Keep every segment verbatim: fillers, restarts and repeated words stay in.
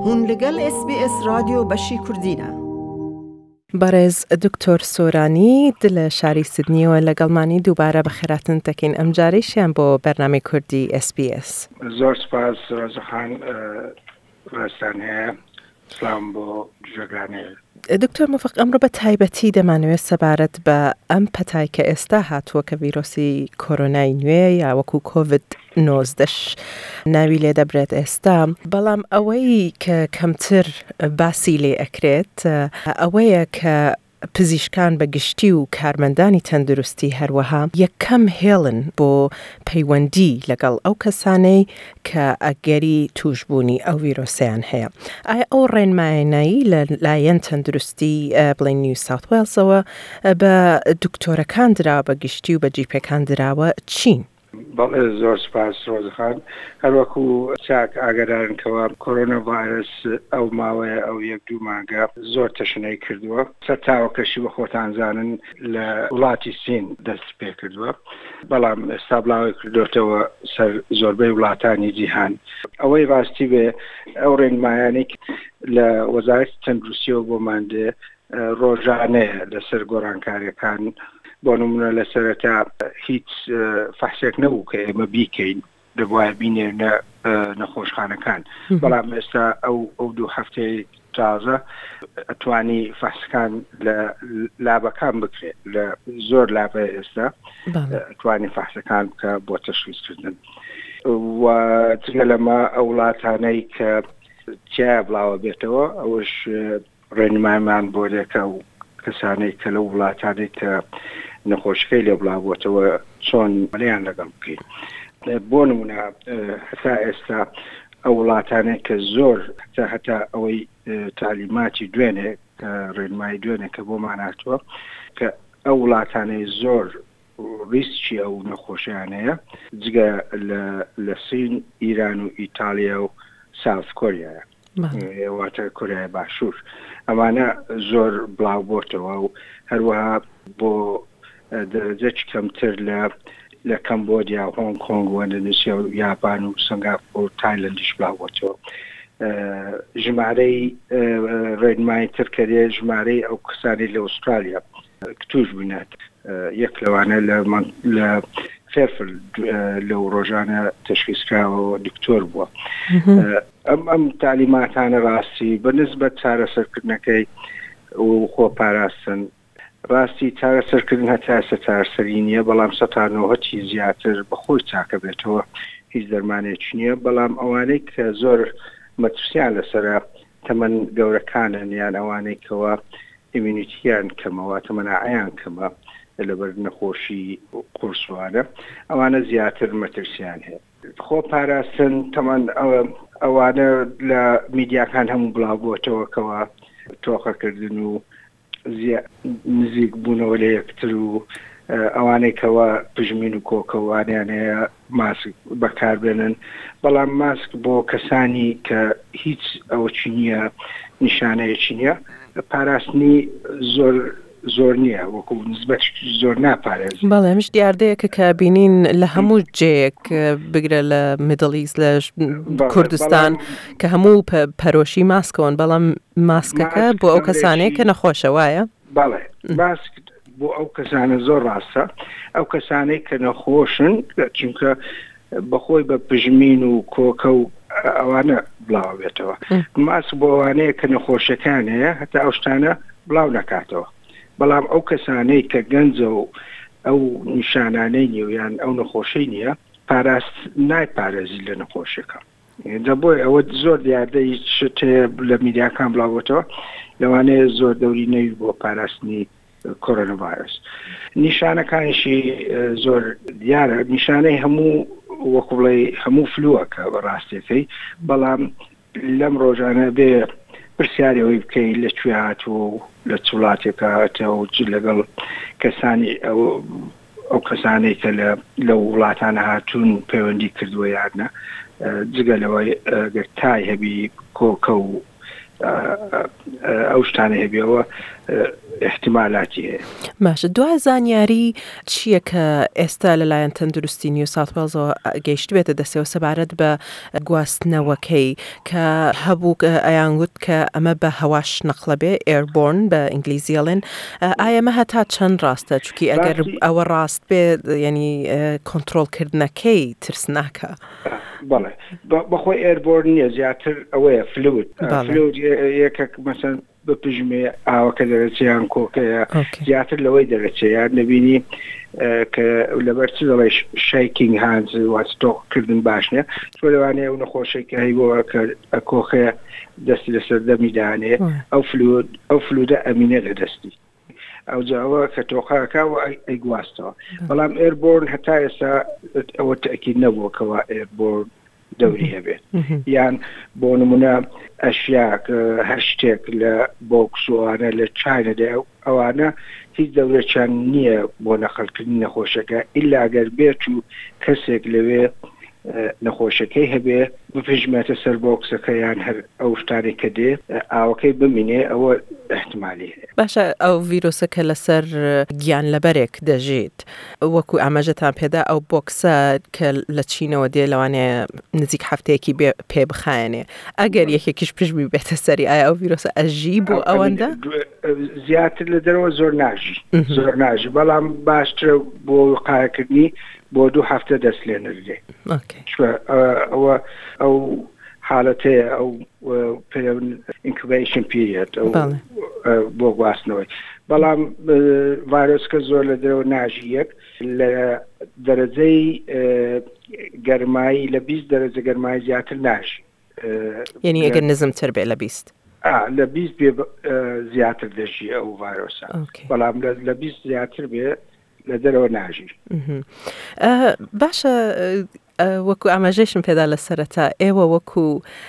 هون لگل اس بی اس رادیو بشی کردینه. بارز دکتر سورانی دل شاری سیدنی و لگلمانی دوباره بخیراتن تکین ام جاریشیان با برنامه کردی اس بی اس. زور سپاس رازخان راستانه سلام با جگرانه. دکتر موفق امرو به تایبەتی دەمانوێت سەبارەت بە ئەم پەتای کە ئێستا هاتووە کە ڤیرۆسی کۆرۆنای نوێ یا وەکو کۆڤید نۆزدەش ناوی لێ دەبرێت ئێستا، بەڵام ئەوەی کە کەمتر باسی لێ ئەکرێت ئەوەیە کە پزیشکان بە گشتی و کارمەندانی تەندروستی هەروەها یەکەم هێڵن بۆ پەیوەندی لەگەڵ ئەو کەسانەی کە ئەگەری توشبوونی ئەو ڤیرۆسیان هەیە. ئایا ئەو ڕێنمایانایی لە لایەن تەندروستی بڵین نیو ساوت وێلزەوە بە دکتۆرەکان دراوە بە گشتی و بە جیپەکان دراوە چین؟ بەڵێ زۆر سپاس ڕۆزخان. هەروەکو چاک ئاگادارنکەوە کۆرۆنا ڤایرس ئەو ماوەیە ئەو یەک دوو مانگە زۆر تەشنەی کردووە. سەر تاوەکەشی وە خۆتان زانن لە وڵاتی سین دەست پێ کردووە، بەڵام ئێستا بڵاوی کردوتەوە سەر زۆربەی وڵاتانی جیهان. ئەوەی ڕاستی بێ ئەو ڕێنمایانێک لە وەزارەتی تەندروستیەوە بۆمان دێ ڕۆژانەیە لەسەر گۆڕانکاریەکان. بۆ نمونە لە سەرەتا هیچ فەحسێک نەبوو کە ئێمە بیکەین دەبوایە بینێنە نەخۆشخانەکان، بەڵام ئێستا ئەو ئەو دوو هەفتەی تازە ئەتوانی فەحسەکان لە لابەکان بکرێت. لە زۆر لابە ئێستا ئەتوانی فەحسەکان بکە بۆ تەشخیصکردن. و جگە لەمە ئەو وڵاتانەی کە تیا بڵاوە بێتەوە ئەوش ڕێنمایمان بۆ دێکە و کەسانەی کە لەو وڵاتانەی کە نەخۆشەکەی لێ بڵاوبووەتەوە چۆن مەلەیان لەگەڵ بکەین. بۆ نمونە هەتا ئێستا ئەو وڵاتانەی کە زۆر هەتا هەتا ئەوەی تعلیماتی دوێنێ ڕێنمایی دوێنێ کە بۆمان هاتووە کە ئەو وڵاتانەی زۆر ریسکی ئەو نەخۆشیانەیە جگە لە سین، ئیران و ئیتالیا و ساوت کۆریایە، واتە کۆریای باشوور. ئەمانە زۆر بڵاو بۆتەوە و هەروەها بۆ دەرەجەی کەمتر لە لە کەمبۆدیا و هۆنگ کۆنگ و ئەندۆنیسیا و یابان و سنگاپۆر و تایلەندیش بڵاو بۆتەوە. ژمارەی ڕێنمایی تر کە دێ ژمارەی ئەو کەسانی لە ئوسترالیا توش بوونات یەک لەوانە لە فێرفل لەو ڕۆژانە تەشخیصکراوە دکتۆر بووە. ئەم ئەم تعلیماتانە ڕاستی بە نسبەت چارەسەرکردنەکەی و خۆپاراستن ڕاستی چارەسەرکردن هەتا ئێستا چارەسەری نییە، بەڵام سەتانەوەتی زیاتر بەخۆی چاکە بێتەوە هیچ دەرمانێکی نییە. بەڵام ئەوانەی کە زۆر مەترسیان لەسرە تەمەن گەورەکانن یان ئەوانەی کەوە ئیمینیتیان کەمەوە تەمەناعیان کەمە لەبەر نەخۆشی قورسوانە ئەوانە زیاتر مەترسیان هەیە. خۆ پاراستن تەمان ئەوانە لە میدیاکان هەموو بڵاو بۆتەوەکەوە تۆقەکردن و نزیک بوونەوە لە یەکتر و ئەوانەی کەوە پژمین و کۆکەوانیان هەیە ماسک بەکاربێنن، بەڵام ماسک بۆ کەسانی کە هیچ ئەوەی نییە نیشانەیەکی نییە پاراستنی زۆر زۆر نییە، وەکو نسبەت زۆر ناپارێز. بەڵێ مش دیاردەیەکە کە بینین لە هەموو جێیەک بگرە لە میدڵ ئیست لە کوردستان کە هەموو پەرۆشی ماسکەوەن، بەڵام ماسکەکە بۆ ئەو کەسانەیە کە نەخۆشە وایە؟ بەڵێ ماسک بۆ ئەو کەسانە زۆر ڕاستە، ئەو کەسانەی کە نەخۆشن چونکە بەخۆی بە پژمین و کۆکە و ئەوانە بڵاو بێتەوە. ماسک بۆ ئەوانەیە کە نەخۆشەکان هەیە هەتا ئەو شتانە بڵاو نەکاتەوە، بەڵام ئەو کەسانەی کە گەنجە و ئەو نیشانانەی نیویان ئەو نەخۆشەی نییە پاراست نایپارێزی لە نەخۆشەکە. دەبۆی ئەوە زۆر دیاردەی شت لە میدیاکان بڵاوەتەوە لەوانەیە زۆر دەوری نەوی بۆ پاراستنی کۆرۆنا ڤایرس. نیشانەکانیشی زۆر دیارە، نیشانەی هەموو وەکو بڵێ هەموو فلووەکە بەڕاستیەکەی، بەڵام لەم ڕۆژانە بێ پرسیارەوەی بکەین لەکوێ هاتووە و لە چ وڵاتێکە هاتەوە و لەگەڵ کەسانی ئەو کەسانەی کە لە وڵاتانە هاتوون پەیوەندی کردووە یانە، جگە لەوەی گەر تای هەبی کۆکە و ئەو شتانە هەبێەوە احتیمالاتی هەیە. باشە، دوای زانیاری چییە کە ئێستا لەلایەن تەندروستی نیو ساوت وێلزەوە گەیشت بێتە دەستەوە سەبارەت بە گواستنەوەکەی کە هەبوو ئەیانگوت کە ئەمە بە هەواش نەقڵە بێ ئێربۆرن بە ئینگلیزیڵێن، ئایا ئەمە هەتا چەند ڕاستە؟ چونکی ئەگەر ئەوە ڕاست بێ یعنی کۆنتڕۆڵکردنەکەی ترسناکە. بەڵێ بەخۆی ئێربۆرن نییە، زیاتر ئەوەیە فلوت فلوت یەکێک مەسەن بپژمێ ئاوەکە دەرەچیان کۆکەیە زیاتر لەوەی دەرەچەیان نبینی کە لەبەر چ دەڵێ شایکینگ هانز واتۆکردن باش نیە، چۆ لەوانەیە ئەو نەخۆشێکی هەیبەوە کە کۆخەیە دەستی لەسەر دەمیدانێ ئەو فلوت ئەو فلودە ئەمینە لە دەستی ئەو جاوە کە تۆقاکە و ئەیگواستەوە. بەڵام ئێربۆرن هەتا ئێستا ئەوە تەکید نەبووکەوە ئێربۆرن دەوری هەبێت، یان بۆ نمونە ئەشیاک هەر شتێک لە بۆکسوانە لە چینەدا ئەوانە هیچ دەورەچان نییە بۆ نەقڵکردنی نەخۆشەکە ئیلا ئەگەر بێت و کەسێک لەوێ نەخۆشەکەی هەبێ بپژمێتە سەر بۆکسەکە یان هەر ئەو شتانی کە دێ ئاوەکەی بمینێ ئەوە احتمالی هەیە. باشە، ئەو ڤیرۆسەکە لەسەر گیان لەبەرێک دەژێت وەکو ئاماژەتان پێدا ئەو بۆکسە کە لە چینەوە دێ لەوانەیە نزیک هەفتەیەکی پێ بخایەنێ، ئەگەر یەکێکیش پشتبی بێتە سەری ئایا ئەو ڤیرۆسە ئەژی بۆ ئەوەندە؟ زیاتر لە دەرەوە زۆر ناژی زۆر ناژی، بەڵام باشترە بۆ وقایەکردنی بۆ دوو هەفتە دەست لێ نەدرێ. ئەوە ئەو حالەتەیە ئەو ئینکوبیشن پیریەد بۆ گواستنەوەی. بەڵام ڤایرۆسکە زۆر لە دەرەوە ناژی یەک لە دەرەجەی گەرمایی لە بیست دەرەجە گەرمایی زیاتر ناژی، یعنی ئەگەر نزمتر بێ لە بیست لە بیست بێ زیاتر دەژی ئەو ڤایرۆسە، بەڵام لە بیست زیاتر بێ لە دەرەوە ناژی. باشە، وەکو ئاماژەشم پێدا لە سەرەتا ئێوە وەکو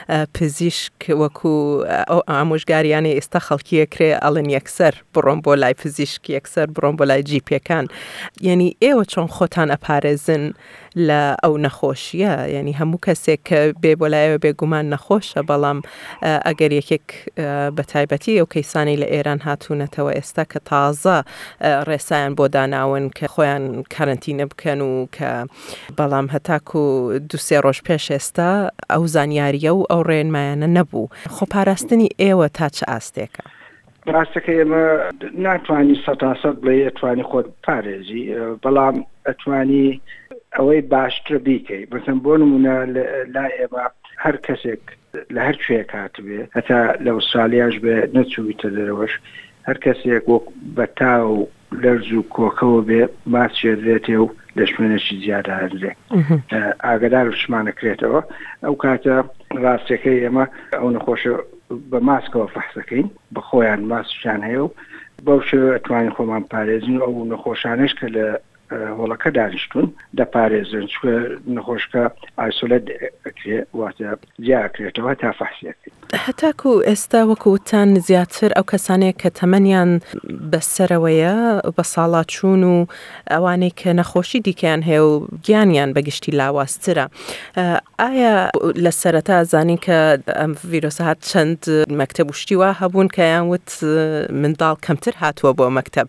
پزیشک وەکو ئامۆژگاریانی ئێستا خەڵکیەکرێ ئەڵێن یەکسەر بڕۆم بۆ لای پزیشک، یەکسەر بڕۆم بۆ لای جیپیەکان، یعنی ئێوە چۆن خۆتان ئەپارێزن لە ئەو نەخۆشیە؟ یعنی هەموو کەسێک کە بێ بۆ لایەوە بێگومان نەخۆشە، بەڵام ئەگەر یەکێک بە تایبەتی ئەو کەیسانی لە ئێران هاتوونەتەوە ئێستا کە تازە ڕێسایان بۆ داناون کە خۆیان کارنتینە بکەن و کە بەڵام هەتاکو و دو سێ ڕۆژ پێش ئێستا ئەو زانیاریە و ئەو ڕێنمایانە نەبوو. خۆ پاراستنی ئێوە تا چه ئاستێکە؟ ڕاستەکە ئێمە ناتوانانی سەتاسەد بڵێ ئەتوانی خۆت پارێزی، بەڵام ئەتوانی ئەوەی باشتر بیکەی. بەسم بۆ نمونە لای ئێمە هەر کەسێک لە هەر کوێ کاتبێ هەتا لە ئوسترالیاش بێ نەچوویتە دەرەوەش هەر کەسێک وەک بە تاو لەرز و کۆکەوە بێ ماسێدرێتێ و لە شوێنێکی زیادە هەرزێ ئاگدار شمانەکرێتەوە. ئەو کاتە ڕاستەکەی ئێمە ئەو نەخۆشە بە ماسکەوە فەحسەکەین، بە خۆیان ماسکیان هەیە و بەو شێوە ئەتوانین خۆمان پارێزین و ئەو نەخۆشانش کە لە هۆڵەکە دانیشتون دەپارێزن، چکە نەخۆشکە ئایسۆلەت ئەکرێ واتە جیاکرێتەوە تا فەحسیەکەین. هەتاکو ئێستا وەکوتان زیاتر ئەو کەسانێک کە تەمەنیان بەسەرەوەیە بە ساڵات چوون و ئەوانەی کە نەخۆشی دیکەیان هەیە و گیانیان بەگشتی لاواازترە، ئایا لە سەرەتا زانی کە ئەم ڤیرۆسە هات چەند مەکتەب وشتیوە هەبوون کە یانوت منداڵ کەمتر هاتووە بۆ مەکتەب،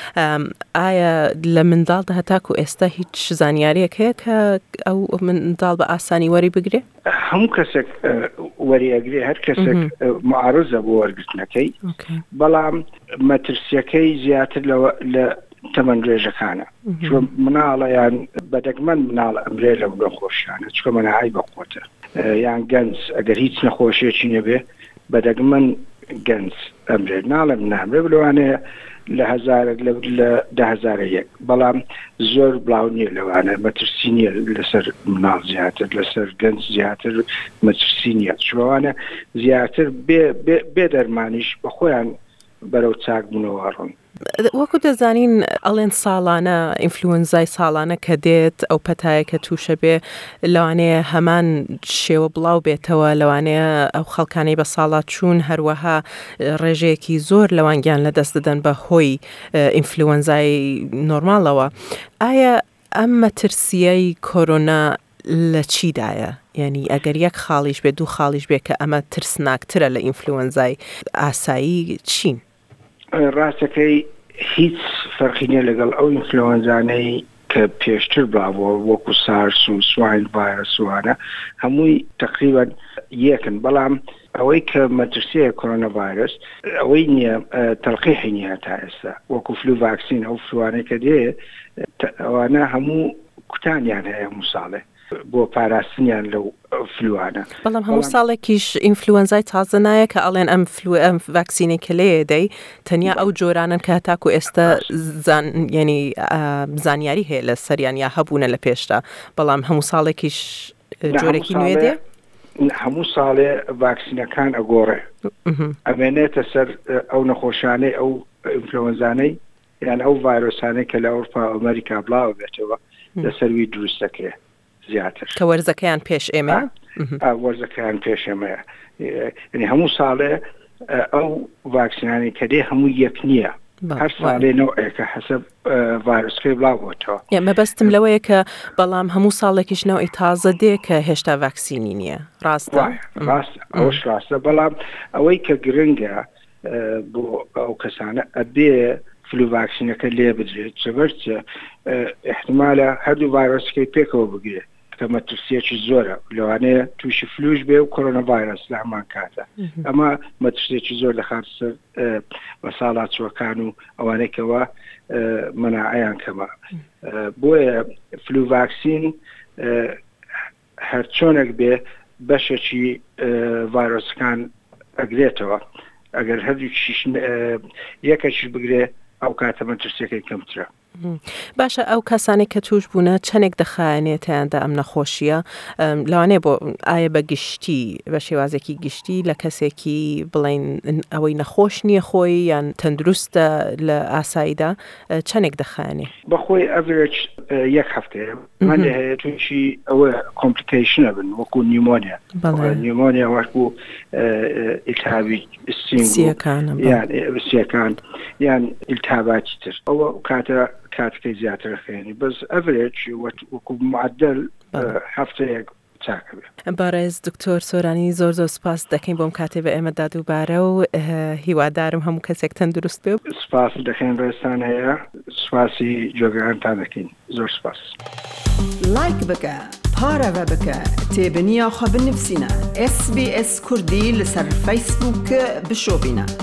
ئایا لە منداڵ هەتاکو ئێستا هیچ زانیاریەک هەیە کە ئەو منداڵ بە ئاسانی وەری بگرێ؟ هەموو کەسێک وەریەگرێ، هەر کەسێک معارضە بۆ وەرگرتنەکەی، بەڵام مەترسیەکەی زیاتر لە تەمەن درێژەکانە، چون مناڵە یان بەدەگمەن مناڵ ئەمرێ لەو نەخۆشیانە، چکە مەناعی بەخۆتە یان گەنج ئەگەر هیچ نەخۆشیەکی نەبێ بەدەگمەن گەنج ئەمرێ ناڵم نامرێ بلوانەیە لە هەزارێک لە ده هەزارە یەک، بەڵام زۆر بڵاو نییە لەوانە مەترسی نییە لەسەر مناڵ زیاتر، لەسەر گەنج زیاتر مەترسی نییە، چوانە زیاتر بێ دەرمانیش بە خۆیان بەرەو چاک بوونەوە ڕۆن. وەکو دەزانین ئەڵێن ساڵانە ئینفلوئنزای ساڵانە کە دێت ئەو پەتایە کە تووشە بێ لەوانەیە هەمان شێوە بڵاو بێتەوە، لەوانەیە ئەو خەڵکانەی بە ساڵات چوون هەروەها ڕێژەیەکی زۆر لەوانگیان لە دەست دەدەن بە هۆی ئینفلوئنزای نۆرماڵەوە. ئایا ئەم مەترسیەی کۆرۆنا لە چیدایە؟ یعنی ئەگەر یەک خاڵیش بێ دوو خاڵیش بێ کە ئەمە ترسناکترە لە ئینفلوئەنزای ئاسایی چین؟ ڕاستەکەی هیچ فەرقی نییە لەگەڵ ئەو ئینفلوئەنزانەی کە پێشتر بڵاوەوە وەکو سارس و سواین ڤایرۆس وانە هەمووی تقریبا یەکن، بەڵام ئەوەی کە مەترسیە کۆرۆنا ڤایرۆس ئەوەی نییە تەلقیحی نییە تا ئێستا وەکو فلو ڤاکسین ئەو فلوانەی کە دێ ئەوانە هەموو کوتانیان هەیە هەموو ساڵێ بۆ پاراستنیان لەو فلوانە. بەڵام هەموو ساڵێکیش ئینفلوئەنزای تازە نایە کە ئەڵێن ئەم فلو ئەم ڤاکسینی کە لێ دەی تەنیا ئەو جۆرانن کە هەتاکو ئێستا ینی زانیاری هەیە لە سەریان یا هەبوونە لە پێشتا، بەڵام هەموو ساڵێکیش جۆرێکی نوێ دێ؟ هەموو ساڵێ ڤاکسینەکان ئەگۆڕێ ئەمێنێتە سەر ئەو نەخۆشانەی ئەو ئینفلوئەنزانەی یان ئەو ڤایرۆسانەی کە لە ئەوروپا و ئەمریکا بڵاو بێتەوە لەسەروی دروستەکەی زیاتر کە وەرزەکەیان پێش ئێمە وەرزەکەیان پێش ئێمەیە. یعنی هەموو ساڵێ ئەو ڤاکسینانی کە دێ هەموو یەک نییە، هەر ساڵێ نەوەیەکە حەسەب ڤایرۆسەکەی بڵاوبووەوە. مەبەستم لەوەیە کە بەڵام هەموو ساڵێکیش نەوەی تازە دێ کە هێشتا ڤاکسینی نییە. ڕاستە؟ ڕاست، ئەوش ڕاستە، بەڵام ئەوەی کە گرنگە بۆ ئەو کەسانە ئەبێ فلو ڤاکسینەکە لێ بدرێت جەبەرچە احتمالە هەردوو ڤایرۆسەکەی پێکەوە بگرێت کە مەترسیەکی زۆرە، لەوانەیە تووشی فلوش بێ و کۆرۆنا ڤایرۆس لە هەمان کاتە. ئەمە مەترسیەکی زۆر لە خارسەر مەساڵاتچوەکان و ئەوانەیەکەوە مەناعەیان کەمە. بۆیە فلو ڤاکسین هەر چۆنێک بێ بەشێکی ڤایرۆسەکان ئەگرێتەوە، ئەگەر هەردووکیش یەکێکیش بگرێ ئەو کاتە مەترسیەکەی کەمترە. باشە، ئەو کەسانی کە توش بوونە چەندێک دەخایەنێتیاندا ئەم نەخۆشیە لەوانەیە بۆ ئایا بە گشتی بە شێوازێکی گشتی لە کەسێکی بڵین ئەوەی نەخۆش نییە خۆی یان تەندروستە لە ئاساییدا چەندێک دەخایەنێ؟ بەخۆی ئەڤرێج یەک هەفتەیە من هەیە تووشی ئەوە کۆمپلیکیشنە بن وەکو نیمۆنیا نیمۆنیا وەکو ئیلتهابی سینگەکان یان یان ئیلتهاباتی تر ئەوە کاتە کاتەکەی زیاتر خێنی بەس ئەڤرێج وەکو معدل هەفتەیەک چاکە بێ. بەڕێز دکتۆر سۆرانی زۆر زۆر سپاس دەکەین بۆم کاتێ بە ئێمەدا دووبارە و هیوادارم هەموو کەسێک تەندروست بێ. سپاس دەکەین ڕێستان هەیە، سپاسی جۆگەکانتان دەکەین. زۆر سپاس. لایک بکە، پارەوە بکە، تێبنییا خۆ بنووسینە. اس بی اس کوردی لەسەر فەیسبووک بشۆبینە.